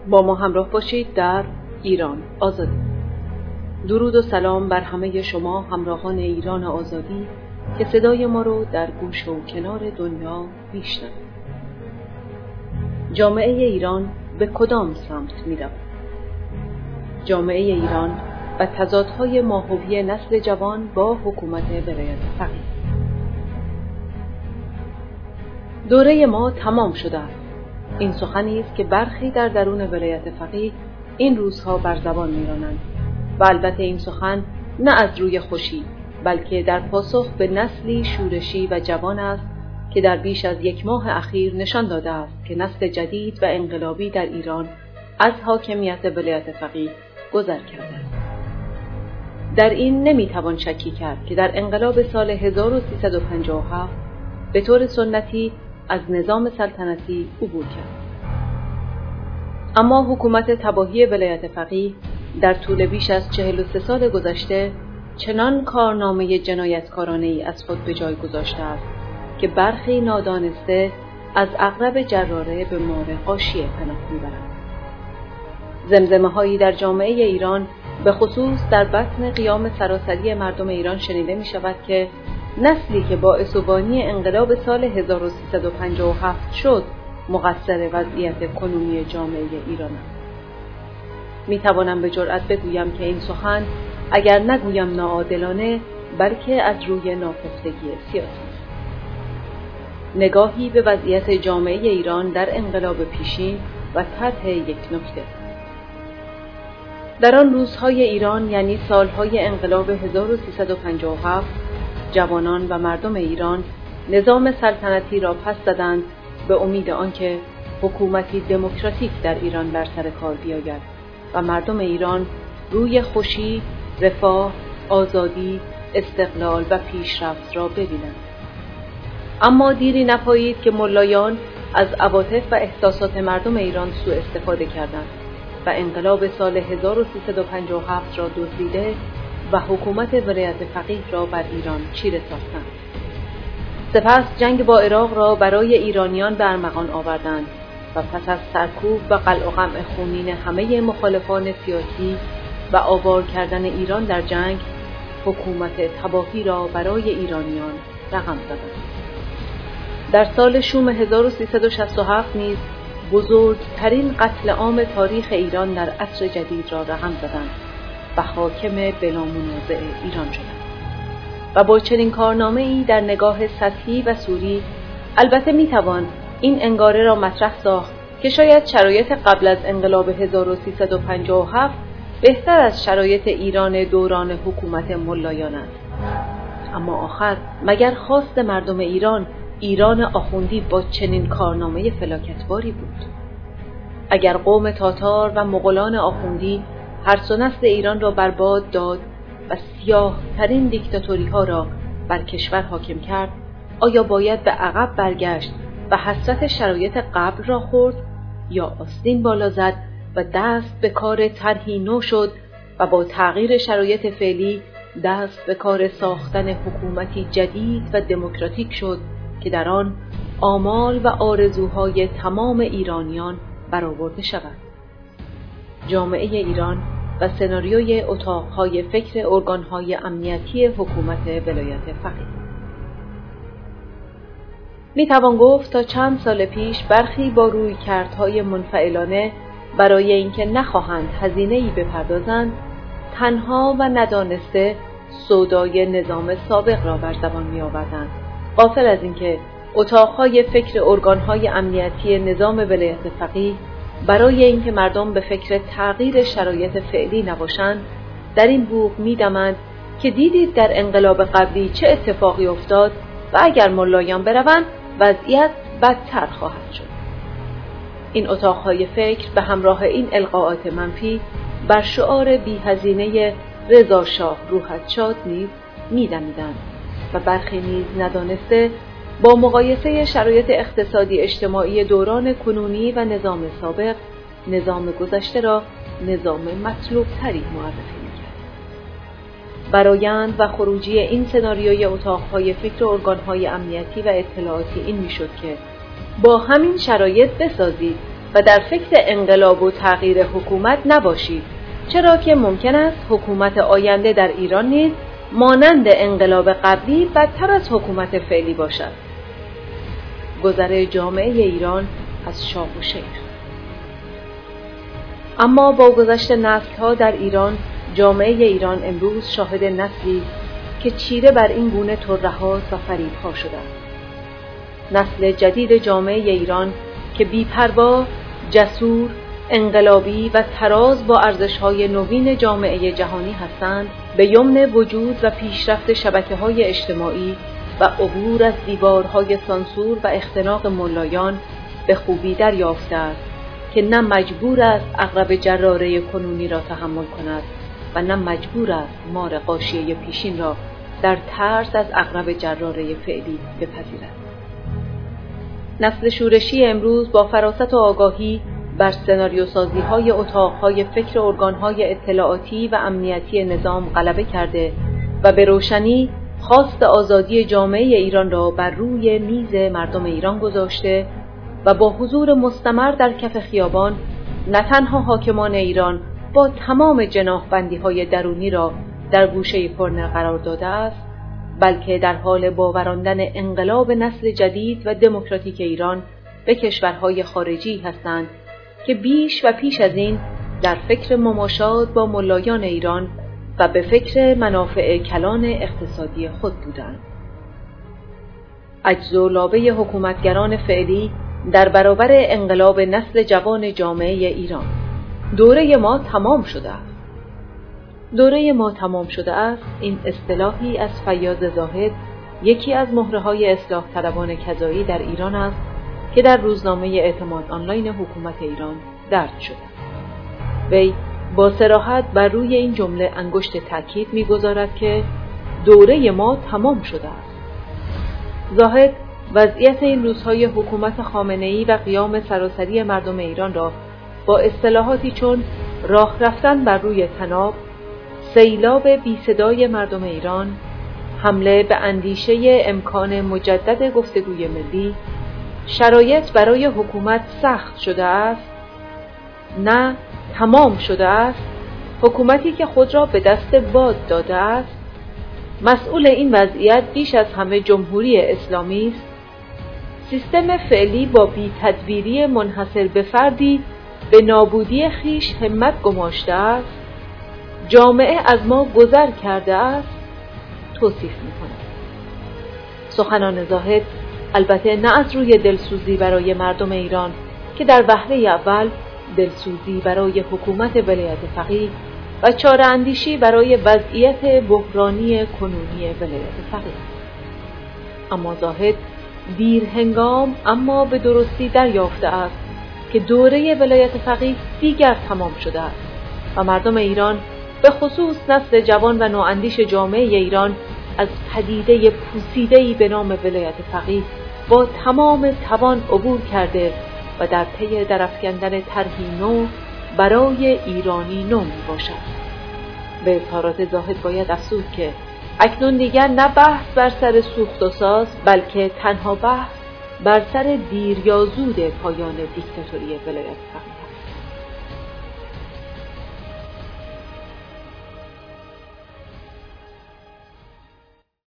با ما همراه باشید در ایران آزادی. درود و سلام بر همه شما همراهان ایران آزادی که صدای ما رو در گوش و کنار دنیا میشنوید. جامعه ایران به کدام سمت می‌رود؟ جامعه ایران و تضادهای ماهوی نسل جوان با حکومت ولایت فقیه. دوره ما تمام شده است. این سخنی است که برخی در درون ولایت فقیه این روزها بر زبان می‌رانند و البته این سخن نه از روی خوشی بلکه در پاسخ به نسلی شورشی و جوان است که در بیش از 1 ماه اخیر نشان داده است که نسل جدید و انقلابی در ایران از حاکمیت ولایت فقیه گذر کرده است. در این نمیتوان شکی کرد که در انقلاب سال 1357 به طور سنتی از نظام سلطنتی عبور کرد. اما حکومت تباهی ولایت فقیه در طول بیش از 43 سال گذشته چنان کارنامه جنایتکارانه‌ای از خود به جای گذاشته است که برخی نادانسته از عقرب جراره به مار غاشیه پناه می‌برند. زمزمه‌هایی در جامعه ایران به خصوص در بطن قیام سراسری مردم ایران شنیده می‌شود که نسلی که باعث و بانی انقلاب سال 1357 شد مقصر وضعیت کنونی جامعه ایران است. می‌توانم به جرئت بگویم که این سخن اگر نگویم ناعادلانه بلکه از روی ناپختگی سیاسی است. نگاهی به وضعیت جامعه ایران در انقلاب پیشین و طرح یک نکته. در آن روزهای ایران یعنی سالهای انقلاب 1357 جوانان و مردم ایران نظام سلطنتی را پس زدند به امید آنکه حکومتی دموکراتیک در ایران بر سر کار بیاید و مردم ایران روی خوشی، رفاه، آزادی، استقلال و پیشرفت را ببینند. اما دیری نپایید که ملایان از عواطف و احساسات مردم ایران سوء استفاده کردند و انقلاب سال 1357 را دزدیده و حکومت ولایت فقیه را بر ایران چیره ساختند. سپس جنگ با عراق را برای ایرانیان به ارمغان آوردند و پس از سرکوب و قلع و قمع خونین همه مخالفان سیاسی و آوار کردن ایران در جنگ، حکومت تباهی را برای ایرانیان رقم زدند. در سال شوم 1367 نیز بزرگترین قتل عام تاریخ ایران در عصر جدید را رقم زدند و حاکم بلامنازع ایران شدند. و با چنین کارنامه‌ای در نگاه سطحی و سوری البته میتوان این انگاره را مطرح ساخت که شاید شرایط قبل از انقلاب 1357 بهتر از شرایط ایران دوران حکومت ملایان است. اما آخر مگر خواست مردم ایران آخوندی با چنین کارنامه فلاکتباری بود؟ اگر قوم تاتار و مغولان آخوندی هر سه نسل ایران را برباد داد و سیاه ترین دیکتاتوری ها را بر کشور حاکم کرد، آیا باید به عقب برگشت و حسرت شرایط قبل را خورد یا آستین بالا زد و دست به کار طرحی نو شد و با تغییر شرایط فعلی دست به کار ساختن حکومتی جدید و دموکراتیک شد که در آن آمال و آرزوهای تمام ایرانیان برآورده شود؟ جامعه ایران و سناریوی اتاقهای فکر ارگانهای امنیتی حکومت ولایت فقیه. میتوان گفت تا چند سال پیش برخی با رویکردهای منفعلانه برای اینکه نخواهند هزینه‌ای بپردازند تنها و ندانسته سودای نظام سابق را بر زبان می‌آوردند، غافل از اینکه اتاقهای فکر ارگانهای امنیتی نظام ولایت فقیه برای اینکه مردم به فکر تغییر شرایط فعلی نباشند در این بوق می‌دمند که دیدید در انقلاب قبلی چه اتفاقی افتاد و اگر ملایان بروند وضعیت بدتر خواهد شد. این اتاقهای فکر به همراه این القاءات منفی بر شعار بی‌هزینه رضا شاه روحت شاد نیز می‌دمیدند و برخی نیز ندانسته با مقایسه شرایط اقتصادی اجتماعی دوران کنونی و نظام سابق، نظام گذشته را نظام مطلوب تری معرفی می‌کرد. برآیند و خروجی این سناریوی اتاقهای فکر ارگانهای امنیتی و اطلاعاتی این میشد که با همین شرایط بسازید و در فکر انقلاب و تغییر حکومت نباشید، چرا که ممکن است حکومت آینده در ایران نیز مانند انقلاب قبلی بدتر از حکومت فعلی باشد. گذر جامعه ایران از شاه و شیخ. اما با گذشت نسل‌ها در ایران، جامعه ایران امروز شاهد نسلی که چیره بر این گونه ترهات و فریب‌ها شده است. نسل جدید جامعه ایران که بی‌پروا، جسور، انقلابی و تراز با ارزش‌های نوین جامعه جهانی هستند، به یمن وجود و پیشرفت شبکه‌های اجتماعی و عبور از دیوارهای سانسور و اختناق ملایان به خوبی دریافته است که نه مجبور است عقرب جراره کنونی را تحمل کند و نه مجبور است مار غاشیه پیشین را در ترس از عقرب جراره فعلی بپذیرد. نسل شورشی امروز با فراست و آگاهی بر سناریوسازی‌های اتاق‌های فکر ارگان‌های اطلاعاتی و امنیتی نظام غلبه کرده و به روشنی خواست آزادی جامعه ایران را بر روی میز مردم ایران گذاشته و با حضور مستمر در کف خیابان نه تنها حاکمان ایران با تمام جناح‌بندی‌های درونی را در گوشه فرن قرار داده است، بلکه در حال باوراندن انقلاب نسل جدید و دموکراتیک ایران به کشورهای خارجی هستند که بیش و پیش از این در فکر مماشات با ملایان ایران و به فکر منافع کلان اقتصادی خود بودند. عجز و لابه حکومتگران فعلی در برابر انقلاب نسل جوان جامعه ایران. دوره ما تمام شده است. دوره ما تمام شده است، این اصطلاحی از فیاض زاهد، یکی از مهره‌های اصلاح طلبان کذایی در ایران است که در روزنامه اعتماد آنلاین حکومت ایران درج شده. وی با صراحت بر روی این جمله انگشت تاکید می‌گذارد که دوره ما تمام شده است. زاهد وضعیت این روزهای حکومت خامنه‌ای و قیام سراسری مردم ایران را با اصطلاحاتی چون راه رفتن بر روی طناب، سیلاب بی صدای مردم ایران، حمله به اندیشه امکان مجدد گفتگوی ملی، شرایط برای حکومت سخت شده است، نه تمام شده است، حکومتی که خود را به دست باد داده است، مسئول این وضعیت بیش از همه جمهوری اسلامی است، سیستم فعلی با بی‌تدبیری منحصر به فردی به نابودی خیش همت گماشته است، جامعه از ما گذر کرده است، توصیف می‌کند. سخنان زاهد البته نه از روی دلسوزی برای مردم ایران که در وهله اول دلسوزی برای حکومت ولایت فقیه و چاره اندیشی برای وضعیت بحرانی کنونی ولایت فقیه. اما زاهد دیر هنگام اما به درستی دریافته است که دوره ولایت فقیه دیگر تمام شده است و مردم ایران به خصوص نسل جوان و نواندیش جامعه ایران از پدیده پوسیده‌ای به نام ولایت فقیه با تمام توان عبور کرده و در پی درافکندن طرحی نو برای ایرانی نو میباشد. به اظهارات زاهد باید افزود که اکنون دیگر نه بحث بر سر سوخت و ساز، بلکه تنها بحث بر سر دیر یا زود پایان دیکتاتوری ولایت فقیه